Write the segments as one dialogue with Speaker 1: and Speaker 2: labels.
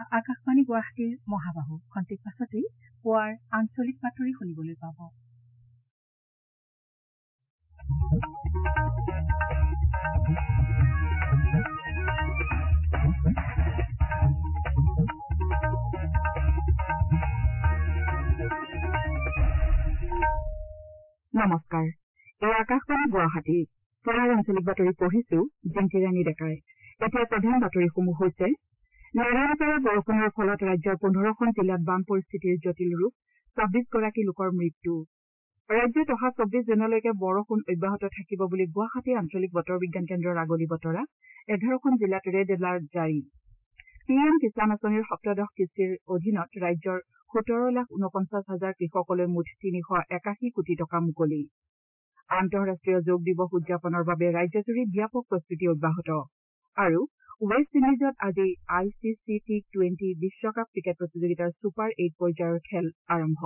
Speaker 1: আকাশবাণী গুৱাহাটীৰ মহাবাহু খন্তেক পাছতেই পুৱাৰ আঞ্চলিক বাতৰি শুনিবলৈ পাব। নমস্কাৰ, এই আকাশবাণী গুৱাহাটী পুৱাৰ আঞ্চলিক বাতৰি পঢ়িছো জিন্তিৰাণী ডেকাই। এতিয়া প্ৰধান বাতৰিসমূহ হৈছে নেৰানেপেৰা বৰষুণৰ ফলত ৰাজ্যৰ 15খন জিলাত বান পৰিস্থিতিৰ জটিল ৰূপ, 26গৰাকী লোকৰ মৃত্যু। ৰাজ্যত অহা 24 জুনলৈকে বৰষুণ অব্যাহত থাকিব বুলি গুৱাহাটী আঞ্চলিক বতৰ বিজ্ঞান কেন্দ্ৰৰ আগলি বতৰা। 11খন জিলাত ৰেড এলাৰ্ট জাৰি। PM কিষাণ আঁচনিৰ সপ্তদশ কিস্তিৰ অধীনত ৰাজ্যৰ 17,49,000 কৃষকলৈ মুঠ 381 কোটি টকা মুকলি। আন্তঃৰাষ্ট্ৰীয় যোগ দিৱস উদযাপনৰ বাবে ৰাজ্যজুৰি ব্যাপক প্ৰস্তুতি অব্যাহত। আৰু ৱেষ্ট ইণ্ডিজত আজি ICC T20 বিশ্বকাপ ক্ৰিকেট প্ৰতিযোগিতাৰ ছুপাৰ 8 পৰ্যায়ৰ খেল আৰম্ভ।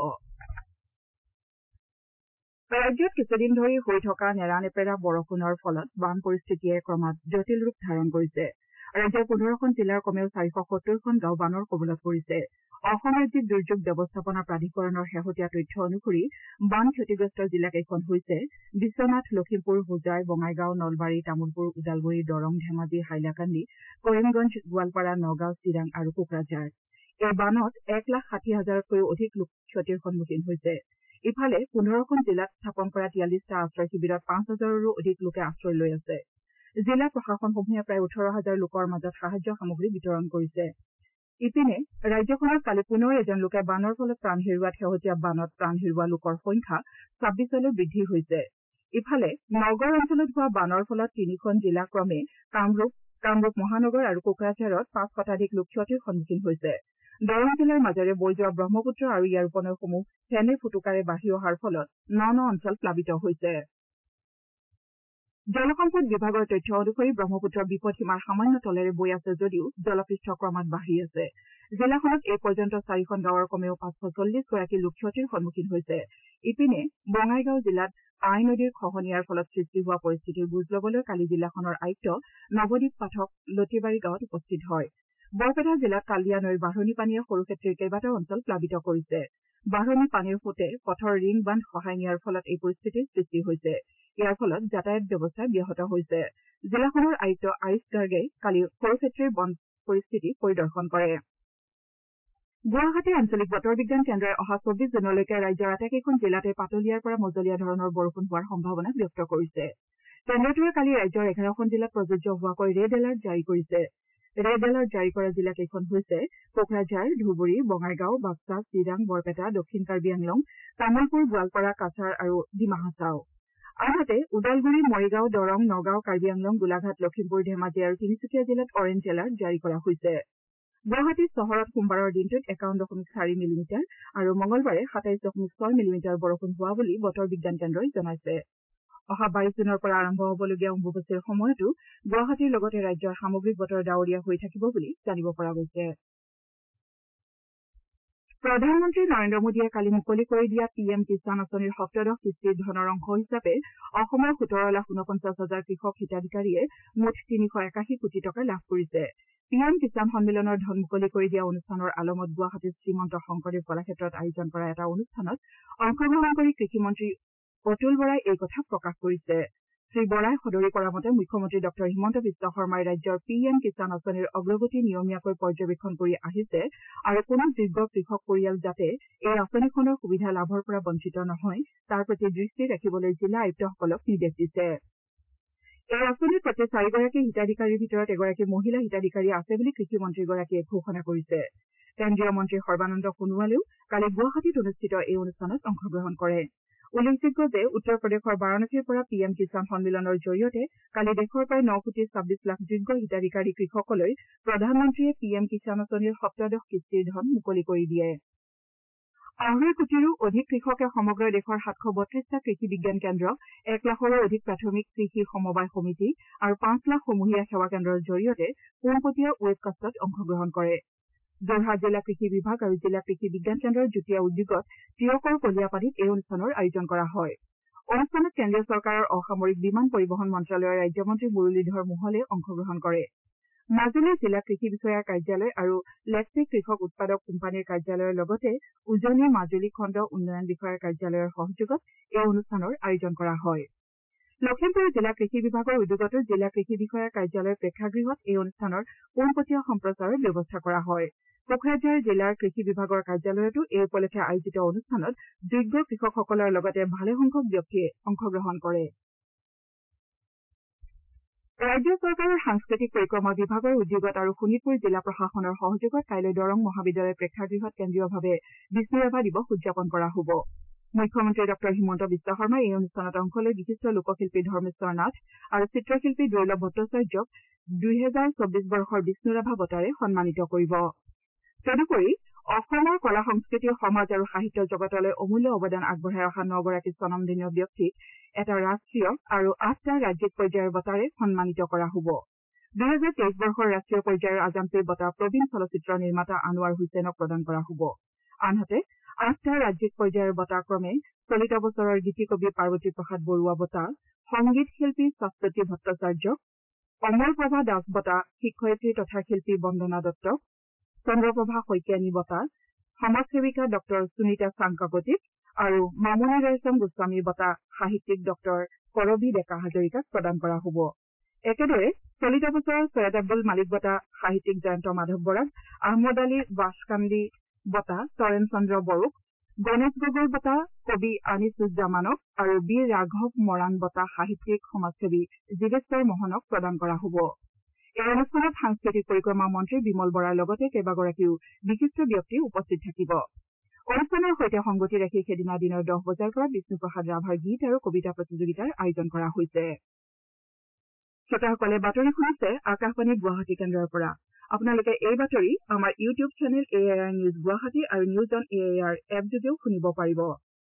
Speaker 1: ৰাজ্যত কিছুদিন ধৰি হৈ থকা নেৰানেপেৰা বৰষুণৰ ফলত বান পৰিস্থিতিয়ে ক্ৰমাৎ জটিল ৰূপ ধাৰণ কৰিছে। ৰাজ্যৰ 15খন জিলাৰ কমেও 470খন গাঁও বানৰ কবলত পৰিছে। অসম ৰাজ্যিক দুৰ্যোগ ব্যৱস্থাপনা প্ৰাধিকৰণৰ শেহতীয়া তথ্য অনুসৰি বান ক্ষতিগ্ৰস্ত জিলাকেইখন হৈছে বিশ্বনাথ, লখিমপুৰ, হোজাই, বঙাইগাঁও, নলবাৰী, তামুলপুৰ, ওদালগুৰি, দৰং, ধেমাজি, হাইলাকান্দি, কৰিমগঞ্জ, গোৱালপাৰা, নগাঁও, চিৰাং আৰু কোকৰাঝাৰ। এই বানত 1,60,000তকৈও অধিক লোক ক্ষতিৰ সন্মুখীন হৈছে। ইফালে 15খন জিলাত স্থাপন কৰা 43টা আশ্ৰয় শিবিৰত 5,000ৰো অধিক লোকে আশ্ৰয় লৈ আছে। জিলা প্ৰশাসনসমূহে প্ৰায় 18,000 লোকৰ মাজত সাহায্য সামগ্ৰী বিতৰণ কৰিছে। ইপিনে ৰাজ্যখনত কালি পুনৰ এজন লোকে বানৰ ফলত প্ৰাণ হেৰুওৱাত শেহতীয়া বানত প্ৰাণ হেৰুওৱা লোকৰ সংখ্যা 26লৈ বৃদ্ধি হৈছে। ইফালে নগৰ অঞ্চলত হোৱা বানৰ ফলত 3খন জিলা ক্ৰমে কামৰূপ মহানগৰ আৰু কোকৰাঝাৰত 5 শতাধিক লোক ক্ষতিৰ সন্মুখীন হৈছে। দৰং জিলাৰ মাজেৰে বৈ যোৱা ব্ৰহ্মপুত্ৰ আৰু ইয়াৰ উপনৈসমূহ ফেনে ফুটুকাৰে বাঢ়ি অহাৰ ফলত ন অঞ্চল প্লাবিত হৈছে। জলসম্পদ বিভাগৰ তথ্য অনুসৰি ব্ৰহ্মপুত্ৰৰ বিপদসীমাৰ সামান্য তলেৰে বৈ আছে যদিও জলপৃষ্ঠ ক্ৰমাৎ বাঢ়ি আছে। জিলাখনত এই পৰ্যন্ত 4খন গাঁৱৰ কমেও 540গৰাকী লোক ক্ষতিৰ সন্মুখীন হৈছে। ইপিনে বঙাইগাঁও জিলাত আই নদীৰ খহনীয়াৰ ফলত সৃষ্টি হোৱা পৰিস্থিতিৰ বুজ লবলৈ কালি জিলাখনৰ আয়ুক্ত নৱদ্বীপ পাঠক লতিবাৰী গাঁৱত উপস্থিত হয়। বৰপেটা জিলাত কালিয়া নৈৰ বাঢ়নি পানীয়ে সৰুক্ষেত্ৰীৰ কেইবাটাও অঞ্চল প্লাবিত কৰিছে। বাঢ়নি পানীৰ সোঁতে পথৰ ৰিং বান্ধ খহাই নিয়াৰ ফলত এই পৰিস্থিতিৰ সৃষ্টি হৈছে। ইয়াৰ ফলত যাতায়াত ব্যৱস্থা ব্যাহত হৈছে। জিলাখনৰ আয়ুক্ত আয়ুষ গাৰ্গে কালি সৰুক্ষেত্ৰীৰ বন পৰিস্থিতি পৰিদৰ্শন কৰে। গুৱাহাটী আঞ্চলিক বতৰ বিজ্ঞান কেন্দ্ৰই অহা 24 জুনলৈকে ৰাজ্যৰ আটাইকেইখন জিলাতে পাতলীয়াৰ পৰা মজলীয়া ধৰণৰ বৰষুণ হোৱাৰ সম্ভাৱনা ব্যক্ত কৰিছে। কেন্দ্ৰটোৱে কালি ৰাজ্যৰ 11খন জিলাত প্ৰযোজ্য হোৱাকৈ ৰেড এলাৰ্ট জাৰি কৰিছে। ৰেড এলাৰ্ট জাৰি কৰা জিলাকেইখন হৈছে কোকৰাঝাৰ, ধুবুৰী, বঙাইগাঁও, বাক্সা, চিৰাং, বৰপেটা, দক্ষিণ কাৰ্বি আংলং, তামুলপুৰ, গোৱালপাৰা, কাছাৰ আৰু ডিমা হাছাও। আনহাতে ওদালগুৰি, মৰিগাঁও, দৰং, নগাঁও, কাৰ্বি আংলং, গোলাঘাট, লখিমপুৰ, ধেমাজি আৰু তিনিচুকীয়া জিলাত অৰেঞ্জ এলাৰ্ট জাৰি কৰা হৈছে। গুৱাহাটী চহৰত সোমবাৰৰ দিনটোত 51.4 মিলিমিটাৰ আৰু মঙলবাৰে 27.6 মিলিমিটাৰ বৰষুণ হোৱা বুলি বতৰ বিজ্ঞান কেন্দ্ৰই জনাইছে। অহা 22 জুনৰ পৰা আৰম্ভ হ'বলগীয়া অম্বুবাচীৰ সময়তো গুৱাহাটীৰ লগতে ৰাজ্যৰ সামগ্ৰিক বতৰ ডাৱৰীয়া হৈ থাকিব বুলি জানিব পৰা গৈছে। প্ৰধানমন্ত্ৰী নৰেন্দ্ৰ মোদীয়ে কালি মুকলি কৰি দিয়া PM কিষাণ আঁচনিৰ সপ্তদশ কিস্তিৰ ধনৰ অংশ হিচাপে অসমৰ 17,49,000 কৃষক হিতাধিকাৰীয়ে মুঠ 381 কোটি টকা লাভ কৰিছে। PM কিষাণ সন্মিলনৰ ধন মুকলি কৰি দিয়া অনুষ্ঠানৰ আলমত গুৱাহাটীৰ শ্ৰীমন্ত শংকৰদেৱ কলাক্ষেত্ৰত আয়োজন কৰা এটা অনুষ্ঠানত অংশগ্ৰহণ কৰি কৃষিমন্ত্ৰী অতুল বৰাই এই কথা প্ৰকাশ কৰিছে। শ্ৰীবৰাই সদৰি কৰা মতে মুখ্যমন্ত্ৰী ডঃ হিমন্ত বিশ্ব শৰ্মাই ৰাজ্যৰ PM কিষাণ আঁচনিৰ অগ্ৰগতি নিয়মীয়াকৈ পৰ্যবেক্ষণ কৰি আহিছে আৰু কোনো যোগ্য কৃষক পৰিয়াল যাতে এই আঁচনিখনৰ সুবিধা লাভৰ পৰা বঞ্চিত নহয় তাৰ প্ৰতি দৃষ্টি ৰাখিবলৈ জিলা আয়ুক্তসকলক নিৰ্দেশ দিছে। এই আঁচনিৰ প্ৰতি 4গৰাকী হিতাধিকাৰীৰ ভিতৰত এগৰাকী মহিলা হিতাধিকাৰী আছে বুলি কৃষিমন্ত্ৰীগৰাকীয়ে ঘোষণা কৰিছে। কেন্দ্ৰীয় মন্ত্ৰী সৰ্বানন্দ সোণোৱালেও কালি গুৱাহাটীত অনুষ্ঠিত এই অনুষ্ঠানত অংশগ্ৰহণ কৰে। উল্লেখযোগ্য যে উত্তৰ প্ৰদেশৰ বাৰাণসীৰ পৰা PM কিষাণ সন্মিলনৰ জৰিয়তে কালি দেশৰ প্ৰায় 9,26 লাখ যোগ্য হিতাধিকাৰী কৃষকলৈ প্ৰধানমন্ত্ৰীয়ে PM কিষাণ আঁচনিৰ সপ্তদশ কিস্তিৰ ধন মুকলি কৰি দিয়ে। 2.5 কোটিৰো অধিক কৃষকে সমগ্ৰ দেশৰ 732টা কৃষি বিজ্ঞান কেন্দ্ৰ, 1 লাখৰো অধিক প্ৰাথমিক কৃষি সমবায় সমিতি আৰু 5 লাখ সমূহীয়া সেৱা কেন্দ্ৰৰ জৰিয়তে পোনপটীয়া ৱেবকাষ্টত অংশগ্ৰহণ কৰে। যোৰহাট জিলা কৃষি বিভাগ আৰু জিলা কৃষি বিজ্ঞান কেন্দ্ৰৰ যুটীয়া উদ্যোগত তিয়কৰ কলিয়াপানীত এই অনুষ্ঠানৰ আয়োজন কৰা হয়। অনুষ্ঠানত কেন্দ্ৰীয় চৰকাৰৰ অসামৰিক বিমান পৰিবহণ মন্ত্ৰালয়ৰ ৰাজ্যমন্ত্ৰী মুৰলীধৰ মোহলে অংশগ্ৰহণ কৰে। মাজুলী জিলা কৃষি বিষয়াৰ কাৰ্যালয় আৰু লেপচিক কৃষক উৎপাদক কোম্পানীৰ কাৰ্যালয়ৰ লগতে উজনি মাজুলী খণ্ড উন্নয়ন বিষয়াৰ কাৰ্যালয়ৰ সহযোগত এই অনুষ্ঠানৰ আয়োজন কৰা হয়। লখিমপুৰ জিলা কৃষি বিভাগৰ উদ্যোগতো জিলা কৃষি বিষয়াৰ কাৰ্যালয়ৰ প্ৰেক্ষাগৃহত এই অনুষ্ঠানৰ পোনপটীয়া সম্প্ৰচাৰৰ ব্যৱস্থা কৰা হয়। কোকৰাঝাৰ জিলাৰ কৃষি বিভাগৰ কাৰ্যালয়তো এই উপলক্ষে আয়োজিত অনুষ্ঠানত যোগ্য কৃষকসকলৰ লগতে ভালেসংখ্যক ব্যক্তিয়ে অংশগ্ৰহণ কৰে। ৰাজ্য চৰকাৰৰ সাংস্কৃতিক পৰিক্ৰমা বিভাগৰ উদ্যোগত আৰু শোণিতপুৰ জিলা প্ৰশাসনৰ সহযোগত কাইলৈ দৰং মহাবিদ্যালয় প্ৰেক্ষাগৃহত কেন্দ্ৰীয়ভাৱে বিষ্ণু ৰাভা দিৱস উদযাপন কৰা হ'ব। মুখ্যমন্ত্ৰী ডঃ হিমন্ত বিশ্ব শৰ্মাই এই অনুষ্ঠানত অংশ লৈ বিশিষ্ট লোকশিল্পী ধৰ্মেশ্বৰ নাথ আৰু চিত্ৰশিল্পী দুৰ্লভ ভট্টাচাৰ্যক 2024 বৰ্ষৰ বিষ্ণু ৰাভা বঁটাৰে সন্মানিত কৰিব। তদুপৰি অসমৰ কলা সংস্কৃতি সমাজ আৰু সাহিত্য জগতলৈ অমূল্য অৱদান আগবঢ়াই অহা 9গৰাকী স্বনামধন্য ব্যক্তিক এটা ৰাষ্ট্ৰীয় আৰু 8টা ৰাজ্যিক পৰ্যায়ৰ বঁটাৰে সন্মানিত কৰা হ'ব। 2023 বৰ্ষৰ ৰাষ্ট্ৰীয় পৰ্যায়ৰ আজানপীৰ বঁটা প্ৰবীণ চলচ্চিত্ৰ নিৰ্মাতা আনোৱাৰ হুছেইনক প্ৰদান কৰা হ'ব। আনহাতে 8টা ৰাজ্যিক পৰ্যায়ৰ বঁটা ক্ৰমে চলিত বছৰৰ গীতিকবি পাৰ্বতী প্ৰসাদ বৰুৱা বঁটা, সংগীত শিল্পী শাশ্বতী ভট্টাচাৰ্যক, অমৰপ্ৰভা দাস বঁটা শিক্ষয়িত্ৰী তথা শিল্পী বন্দনা দত্তক, চন্দ্ৰপ্ৰভা শইকীয়ানী বঁটা সমাজসেৱিকা ডঃ সুনীতা চাংকাকতিক আৰু মামণি ৰয়ছম গোস্বামী বঁটা সাহিত্যিক ডঃ কৰবী ডেকা হাজৰিকাক প্ৰদান কৰা হ'ব। একেদৰে চলিত বছৰৰ ছৈয়দ আব্দুল মালিক বঁটা সাহিত্যিক জয়ন্ত মাধৱ বৰাক, আহমদ আলী বাছকাণ্ডী বঁটা তৰেণ চন্দ্ৰ বড়োক, গণেশ গগৈ বঁটা কবি আনিছুজ্জামানক আৰু বীৰ ৰাঘৱ মৰাণ বঁটা সাহিত্যিক সমাজসেৱী জীৱেশ্বৰ মোহনক প্ৰদান কৰা হ'ব। এই অনুষ্ঠানত সাংস্কৃতিক পৰিক্ৰমা মন্ত্ৰী বিমল বৰাৰ লগতে কেইবাগৰাকীও বিশিষ্ট ব্যক্তি উপস্থিত থাকিব। অনুষ্ঠানৰ সৈতে সংগতি ৰাখি সেইদিনা দিনৰ 10 বজাৰ পৰা বিষ্ণুপ্ৰসাদ ৰাভাৰ গীত আৰু কবিতা প্ৰতিযোগিতাৰ আয়োজন কৰা হৈছে। শ্ৰোতাসকলে বাতৰি শুনিছে আকাশবাণী গুৱাহাটী কেন্দ্ৰৰ পৰা। আপোনালোকে এই বাতৰি আমাৰ YouTube channel AIR news Guwahati আৰু নিউজ অন AIR এপযোগেও শুনিব পাৰিব।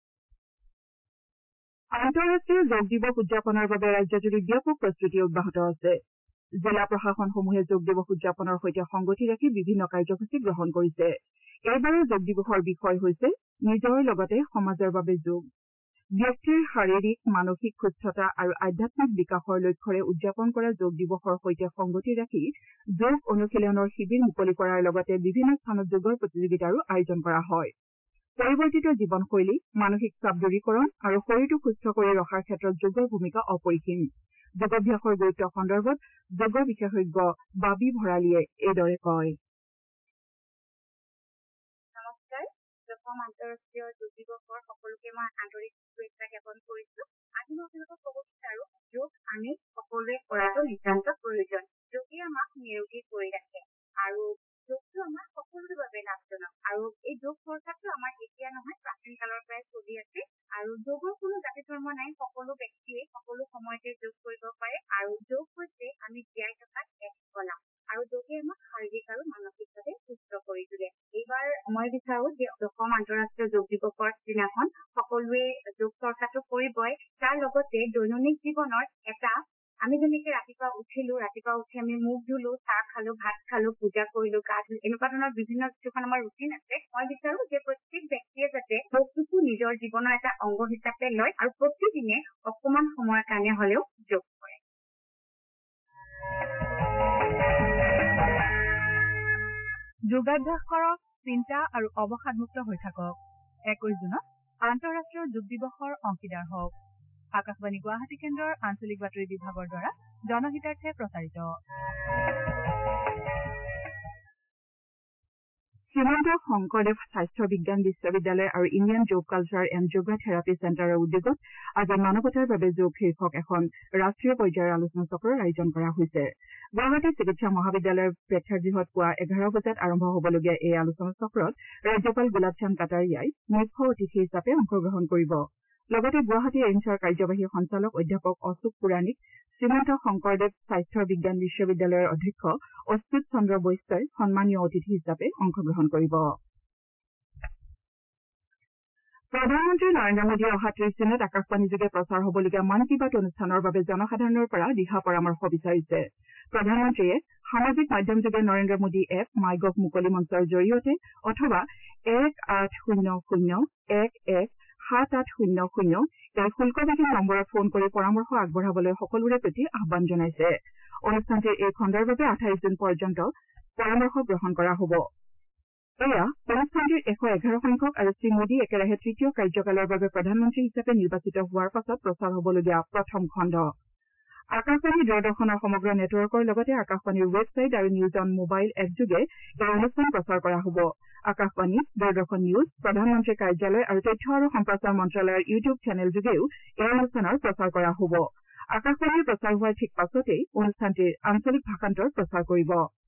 Speaker 1: আন্তঃৰাষ্ট্ৰীয় যোগ দিৱস উদযাপনৰ বাবে ৰাজ্যজুৰি ব্যাপক প্ৰস্তুতি অব্যাহত আছে। জিলা প্ৰশাসনসমূহে যোগ দিৱস উদযাপনৰ সৈতে সংগতি ৰাখি বিভিন্ন কাৰ্যসূচী গ্ৰহণ কৰিছে। এইবাৰৰ যোগ দিৱসৰ বিষয় হৈছে নিজৰ লগতে সমাজৰ বাবে যোগ। ব্যক্তিৰ শাৰীৰিক মানসিক সুস্থতা আৰু আধ্যাত্মিক বিকাশৰ লক্ষ্যৰে উদযাপন কৰা যোগ দিৱসৰ সৈতে সংগতি ৰাখি যোগ অনুশীলনৰ শিবিৰ মুকলি কৰাৰ লগতে বিভিন্ন স্থানত যোগৰ প্ৰতিযোগিতাৰো আয়োজন কৰা হয়। পৰিৱৰ্তিত জীৱনশৈলী, মানসিক চাপ দূৰীকৰণ আৰু শৰীৰটো সুস্থ কৰি ৰখাৰ ক্ষেত্ৰত যোগৰ ভূমিকা অপৰিসীম। যোগাভ্যাসৰ গুৰুত্ব সন্দৰ্ভত যোগ বিশেষজ্ঞ বাবী ভৰালীয়ে এইদৰে কয়।
Speaker 2: নমস্কাৰ, দশম আন্তঃৰাষ্ট্ৰীয় যোগ দিৱসৰ সকলোকে মই আন্তৰিক শুভেচ্ছা জ্ঞাপন কৰিছোঁ। আজি মই আপোনালোকক ক'ব বিচাৰোঁ, যোগ আমি সকলোৱে কৰাটো নিতান্ত প্ৰয়োজন। যোগে আমাক নিৰোগী কৰি ৰাখে আৰু যোগটো আমাৰ সকলোৰে বাবে লাভজনক। আৰু এই যোগ চৰ্চাটো আমাৰ এতিয়া নহয়, প্ৰাচীন কালৰ পৰাই চলি আছে। আৰু যোগৰ কোনো জাতি ধৰ্ম নাই, সকলো ব্যক্তিয়ে সকলো সময়তে যোগ কৰিব পাৰে। আৰু যোগ হৈছে আমি জীয়াই থকাত এক কলা। আৰু যোগে আমাক শাৰীৰিক আৰু মানসিকভাৱে সুস্থ কৰি তোলে। এইবাৰ মই বিচাৰোঁ যে দশম আন্তঃৰাষ্ট্ৰীয় যোগ দিৱসৰ দিনাখন সকলোৱে যোগ চৰ্চাটো কৰিবই। তাৰ লগতে দৈনন্দিন জীৱনৰ এটা আমি যেনেকে ৰাতিপুৱা উঠি আমি মুখ ধুলো, চাহ খালো, ভাত খালো, পূজা কৰিলো, গা ধুলো, এনেকুৱা ধৰণৰ বিভিন্ন কিছুমান আমাৰ ৰুটিন আছে। মই বিচাৰো যে প্ৰত্যেক ব্যক্তিয়ে যাতে যোগটোকো নিজৰ জীৱনৰ এটা অংগ হিচাপে লয় আৰু প্ৰতিদিনে অকণমান সময়ৰ কাৰণে হ'লেও যোগ কৰে।
Speaker 3: যোগাভ্যাস কৰক, চিন্তা আৰু অৱসাদমুক্ত হৈ থাকক। 21 জুনত আন্তঃৰাষ্ট্ৰীয় যোগ দিৱসৰ অংশীদাৰ হওক। আকাশবাণী গুৱাহাটী কেন্দ্ৰৰ আঞ্চলিক বাতৰি বিভাগৰ দ্বাৰা জনহিতাৰ্থে প্ৰচাৰিত।
Speaker 1: শ্ৰীমন্ত শংকৰদেৱ স্বাস্থ্য বিজ্ঞান বিশ্ববিদ্যালয় আৰু ইণ্ডিয়ান যোগ কালচাৰ এণ্ড যোগা থেৰাপি চেণ্টাৰৰ উদ্যোগত আজি মানৱতাৰ বাবে যোগ শীৰ্ষক এখন ৰাষ্ট্ৰীয় পৰ্যায়ৰ আলোচনা চক্ৰৰ আয়োজন কৰা হৈছে। গুৱাহাটী চিকিৎসা মহাবিদ্যালয়ৰ প্ৰেক্ষাগৃহত পুৱা 11 বজাত আৰম্ভ হ'বলগীয়া এই আলোচনা চক্ৰত ৰাজ্যপাল গোলাব চান্দ কাটাৰিয়াই মুখ্য অতিথি হিচাপে অংশগ্ৰহণ কৰিব। লগতে গুৱাহাটী এইমছৰ কাৰ্যবাহী সঞ্চালক অধ্যাপক অশোক পুৰাণিক, শ্ৰীমন্ত শংকৰদেৱ স্বাস্থ্য বিজ্ঞান বিশ্ববিদ্যালয়ৰ অধ্যক্ষ অচ্যুত চন্দ্ৰ বৈশ্যই সন্মানীয় অতিথি হিচাপে অংশগ্ৰহণ কৰিব। প্ৰধানমন্ত্ৰী নৰেন্দ্ৰ মোদীয়ে অহা 30 জুনত আকাশবাণীযোগে প্ৰচাৰ হ'বলগীয়া মন কী বাত অনুষ্ঠানৰ বাবে জনসাধাৰণৰ পৰা দিহা পৰামৰ্শ বিচাৰিছে। প্ৰধানমন্ত্ৰীয়ে সামাজিক মাধ্যমযোগে Narendra Modi app, my gov মুকলি মঞ্চৰ জৰিয়তে অথবা 1800 11 7800 এই শুল্কবিহীন নম্বৰত ফোন কৰি পৰামৰ্শ আগবঢ়াবলৈ সকলোৰে প্ৰতি আহ্বান জনাইছে। অনুষ্ঠানটিৰ এই খণ্ডৰ বাবে 28 জুন পৰ্যন্ত পৰামৰ্শ গ্ৰহণ কৰা হ'ব। এয়া অনুষ্ঠানটিৰ 111 সংখ্যক আৰু শ্ৰীমোদী একেৰাহে তৃতীয় কাৰ্যকালৰ বাবে প্ৰধানমন্ত্ৰী হিচাপে নিৰ্বাচিত হোৱাৰ পাছত প্ৰচাৰ হ'বলগীয়া প্ৰথম খণ্ড। আকাশবাণী দূৰদৰ্শনৰ সমগ্ৰ নেটৱৰ্কৰ লগতে আকাশবাণীৰ ৱেবছাইট আৰু নিউজ অন মোবাইল এপযোগে এই অনুষ্ঠান প্ৰচাৰ কৰা হ'ব। আকাশবাণী, দূৰদৰ্শন নিউজ, প্ৰধানমন্ত্ৰীৰ কাৰ্যালয় আৰু তথ্য আৰু সম্প্ৰচাৰ মন্ত্ৰালয়ৰ ইউটিউব চেনেল যোগেও এই অনুষ্ঠানৰ প্ৰচাৰ কৰা হ'ব। আকাশবাণীৰ প্ৰচাৰ হোৱাৰ ঠিক পাছতেই অনুষ্ঠানটিৰ আঞ্চলিক ভাষান্তৰ প্ৰচাৰ কৰিব।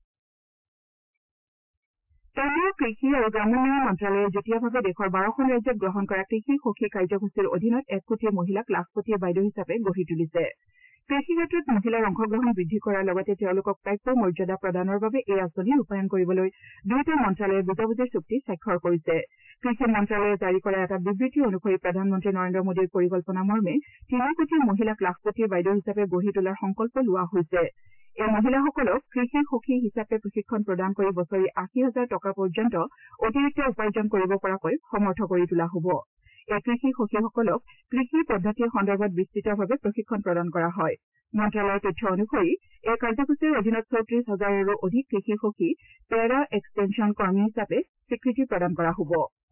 Speaker 1: কেন্দ্ৰীয় কৃষি আৰু গ্ৰামোন্নয়ন মন্ত্ৰালয়ে যুটীয়াভাৱে দেশৰ 12খন ৰাজ্যত গ্ৰহণ কৰা কৃষি সখী কাৰ্যসূচীৰ অধীনত 1 কোটি মহিলাক লাখপতীয়া বাইদেউ হিচাপে গঢ়ি তুলিছে। কৃষি ক্ষেত্ৰত মহিলাৰ অংশগ্ৰহণ বৃদ্ধি কৰাৰ লগতে তেওঁলোকক প্ৰাপ্য মৰ্যাদা প্ৰদানৰ বাবে এই আঁচনি ৰূপায়ণ কৰিবলৈ দুয়োটা মন্ত্ৰালয়ে বুজাবুজিৰ চুক্তি স্বাক্ষৰ কৰিছে। কৃষি মন্ত্ৰালয়ে জাৰি কৰা এটা বিবৃতি অনুসৰি প্ৰধানমন্ত্ৰী নৰেন্দ্ৰ মোদীৰ পৰিকল্পনা মৰ্মে 3 কোটি মহিলাক লাখপতীয়া বাইদেউ হিচাপে গঢ়ি তোলাৰ সংকল্প লোৱা হৈছে। এই মহিলাসকলক কৃষি সখী হিচাপে প্ৰশিক্ষণ প্ৰদান কৰি বছৰি 80,000 টকা পৰ্যন্ত অতিৰিক্ত উপাৰ্জন কৰিব পৰাকৈ সমৰ্থ কৰি তোলা হ'ব। এই কৃষি সখীসকলক কৃষি পদ্ধতিৰ সন্দৰ্ভত বিস্তৃতভাৱে প্ৰশিক্ষণ প্ৰদান কৰা হয়। মন্ত্ৰালয়ৰ তথ্য অনুসৰি এই কাৰ্যসূচীৰ অধীনত 34,000ৰো অধিক কৃষি সখী পেৰা এক্সটেনশ্যন কৰ্মী হিচাপে স্বীকৃতি প্ৰদান কৰা হ'ব।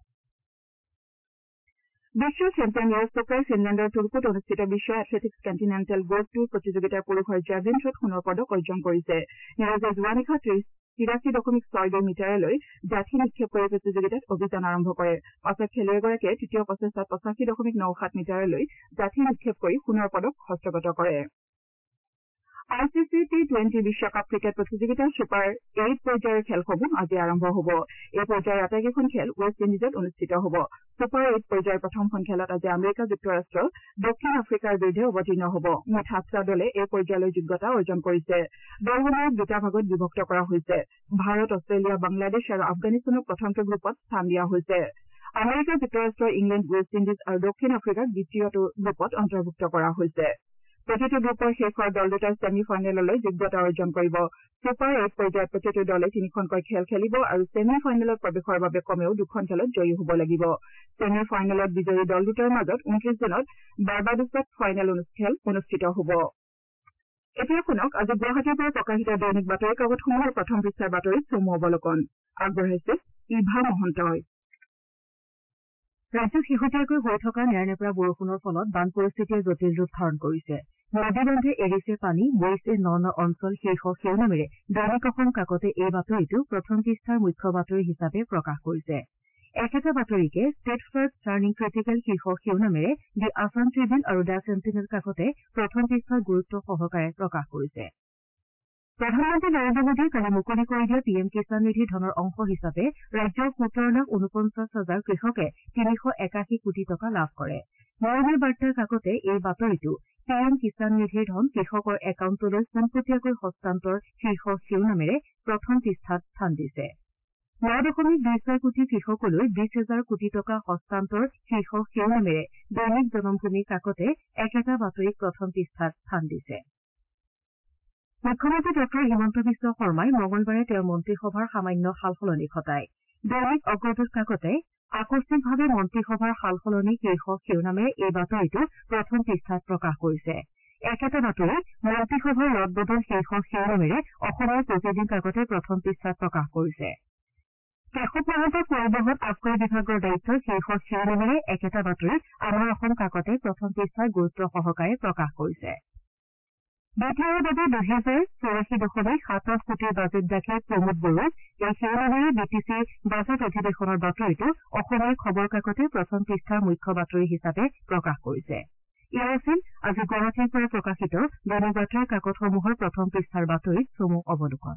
Speaker 1: বিশ্ব চেম্পিয়ন নীৰজ চোপ্ৰাই ফিনলেণ্ডৰ তুৰ্কুত অনুষ্ঠিত বিশ্ব এথলেটিক্স কণ্টিনেণ্টেল গ'ল্ড টুৰ প্ৰতিযোগিতাৰ পুৰুষৰ জেভলিন থ্ৰত সোণৰ পদক অৰ্জন কৰিছে। নীৰজে যোৱা নিশা 83.62 মিটাৰলৈ জাঠি নিক্ষেপ কৰি প্ৰতিযোগিতাত অভিযান আৰম্ভ কৰে। পাছত খেলুৱৈগৰাকীয়ে তৃতীয় প্ৰচেষ্টাত 85.97 মিটাৰলৈ জাঠি নিক্ষেপ কৰি সোণৰ পদক হস্তগত কৰে। ICC T20 বিশ্বকাপ ক্ৰিকেট প্ৰতিযোগিতাৰ ছুপাৰ 8 পৰ্যায়ৰ খেলসমূহ আজি আৰম্ভ হ'ব। এই পৰ্যায়ৰ আটাইকেইখন খেল ৱেষ্ট ইণ্ডিজত অনুষ্ঠিত হ'ব। ছুপাৰ 8 পৰ্যায়ৰ প্ৰথমখন খেলত আজি আমেৰিকা যুক্তৰাষ্ট্ৰ দক্ষিণ আফ্ৰিকাৰ বিৰুদ্ধে অৱতীৰ্ণ হ'ব। মুঠ 7টা দলে এই পৰ্যায়লৈ যোগ্যতা অৰ্জন কৰিছে। দলসমূহক দুটা ভাগত বিভক্ত কৰা হৈছে। ভাৰত, অষ্ট্ৰেলিয়া, বাংলাদেশ আৰু আফগানিস্তানক প্ৰথমটো গ্ৰুপত স্থান দিয়া হৈছে। আমেৰিকা যুক্তৰাষ্ট্ৰ, ইংলেণ্ড, ৱেষ্ট ইণ্ডিজ আৰু দক্ষিণ আফ্ৰিকাক দ্বিতীয়টো গ্ৰুপত অন্তৰ্ভুক্ত কৰা হৈছে। প্ৰতিটো গ্ৰুপৰ শীৰ্ষৰ দল দুটাই ছেমি ফাইনেললৈ যোগ্যতা অৰ্জন কৰিব। ছুপাৰ 8 পৰ্যায়ত প্ৰতিটো দলে 3খনকৈ খেল খেলিব আৰু ছেমি ফাইনেলত প্ৰৱেশৰ বাবে কমেও 2খন খেলত জয়ী হ'ব লাগিব। ছেমি ফাইনেলত বিজয়ী দল দুটাৰ মাজত 29 জুনত বাৰ্বাডোছত ফাইনেল খেল অনুষ্ঠিত হ'ব। এতিয়া শুনক আজি গুৱাহাটীৰ পৰা প্ৰকাশিত দৈনিক বাতৰি কাকতসমূহৰ প্ৰথম পৃষ্ঠাৰ বাতৰিত চমু অৱলোকন আগবঢ়াইছে ইভা মহন্তই। ৰাজ্যত শেহতীয়াকৈ হৈ থকা নেৰানেপেৰা বৰষুণৰ ফলত বান পৰিস্থিতিয়ে জটিল ৰূপ ধাৰণ কৰিছে। নদী বান্ধে এৰিছে পানী, বৈছে ন অঞ্চল শীৰ্ষক শিৰোনামেৰে দৈনিক অসম কাকতে এই বাতৰিটো প্ৰথম পৃষ্ঠাৰ মুখ্য বাতৰি হিচাপে প্ৰকাশ কৰিছে। একেটা বাতৰিকে ষ্টেট ফাৰ্ষ্ট টাৰ্ণিং ক্ৰিটিকেল শীৰ্ষক শিৰোনামেৰে দি আছাম ট্ৰিবিউন আৰু দ্য চেণ্টিনেল কাকতে প্ৰথম পৃষ্ঠাৰ গুৰুত্ব সহকাৰে প্ৰকাশ কৰিছে। প্ৰধানমন্ত্ৰী নৰেন্দ্ৰ মোদীয়ে কালি মুকলি কৰি দিয়া পিএম কিষাণ নিধি ধনৰ অংশ হিচাপে ৰাজ্যৰ 17,49,000 কৃষকে 381 কোটি টকা লাভ কৰে। মৰমীৰ বাৰ্তাৰ কাকতে এই বাতৰিটো পিএম কিষাণ নিধিৰ ধন কৃষকৰ একাউণ্টলৈ পোনপটীয়াকৈ হস্তান্তৰ শীৰ্ষক শিৰোনামেৰে প্ৰথম পৃষ্ঠাত স্থান দিছে। 9.26 কোটি কৃষকলৈ 20,000 কোটি টকা হস্তান্তৰ শীৰ্ষক শিৰোনামেৰে দৈনিক জনমভূমি কাকতে একেটা বাতৰিক প্ৰথম পৃষ্ঠাত স্থান দিছে। মুখ্যমন্ত্ৰী ডঃ হিমন্ত বিশ্ব শৰ্মাই মঙলবাৰে তেওঁৰ মন্ত্ৰীসভাৰ সামান্য সালসলনি ঘটায়। দৈনিক অগ্ৰদূত কাকতে আকস্মিকভাৱে মন্ত্ৰীসভাৰ সালসলনি শীৰ্ষক শিৰোনামেৰে এই বাতৰিটো প্ৰথম পৃষ্ঠাত প্ৰকাশ কৰিছে। একেটা বাতৰি মন্ত্ৰীসভাৰ ৰদবদল শীৰ্ষক শিৰোনামেৰে অসমৰ প্ৰতিদিন কাকতে প্ৰথম পৃষ্ঠাত প্ৰকাশ কৰিছে। কেশৱ মহন্তৰ পৰিবহণ আবকাৰী বিভাগৰ দায়িত্ব শীৰ্ষক শিৰোনামেৰে একেটা বাতৰি আমাৰ অসম কাকতে প্ৰথম পৃষ্ঠাৰ গুৰুত্ব সহকাৰে প্ৰকাশ কৰিছে। বিটিআৰৰ বাবে 2084.27 কোটিৰ বাজেট দাখিল প্ৰমোদ বড়োৰ এই শিৰোনামেৰে বিটিচিৰ বাজেট অধিৱেশনৰ বাতৰিটো অসমীয়া খবৰ কাকতে প্ৰথম পৃষ্ঠাৰ মুখ্য বাতৰি হিচাপে প্ৰকাশ কৰিছে। এয়া আছিল আজি গুৱাহাটীৰ পৰা প্ৰকাশিত দৈনিক বাতৰি কাকতসমূহৰ প্ৰথম পৃষ্ঠাৰ বাতৰিত চমু অৱলোকন।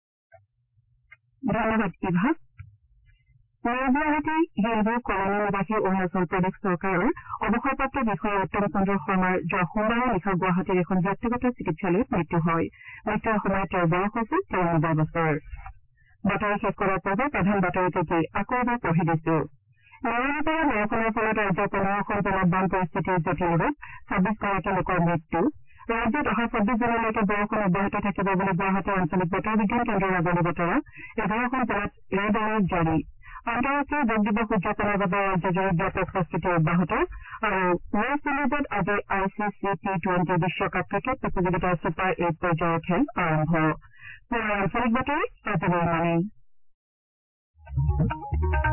Speaker 1: ধন্যবাদ ইভা। গুৱাহাটী ৰেলৱে কলনী নিবাসী অৰুণাচল প্ৰদেশ চৰকাৰৰ অৱসৰপ্ৰাপ্ত বিষয়া উত্তম চন্দ্ৰ শৰ্মাৰ যোৱা সোমবাৰে নিশা গুৱাহাটীৰ এখন ব্যক্তিগত চিকিৎসালয়ত মৃত্যু হয়। মৃত্যুৰ সময়ত তেওঁৰ বয়স হৈছিল 93 বছৰ। বাতৰি শেষ কৰাৰ পূৰ্বে প্ৰধান বাতৰিকেইটি আকৌ এবাৰ পঢ়ি দিছো। নেৰানেপেৰা বৰষুণৰ ফলত ৰাজ্যৰ 15খন জিলাত বান পৰিস্থিতিৰ জটিল ৰূপ, 26গৰাকী লোকৰ মৃত্যু। ৰাজ্যত অহা 24 জুনলৈকে বৰষুণ অব্যাহত থাকিব বুলি গুৱাহাটী আঞ্চলিক বতৰ বিজ্ঞান কেন্দ্ৰৰ আগলি বতৰা। 11খন জিলাত ৰেড এলাৰ্ট জাৰি। আন্তঃৰাষ্ট্ৰীয় যোগ দিৱস উদযাপনৰ বাবে ৰাজ্যজুৰি ব্যাপক প্ৰস্তুতি অব্যাহত আৰু ৱেষ্ট ইণ্ডিজত আজি ICC T20 বিশ্বকাপ ক্ৰিকেট প্ৰতিযোগিতাৰ ছুপাৰ 8 পৰ্যায়ৰ খেল আৰম্ভ। আঞ্চলিক বাতৰি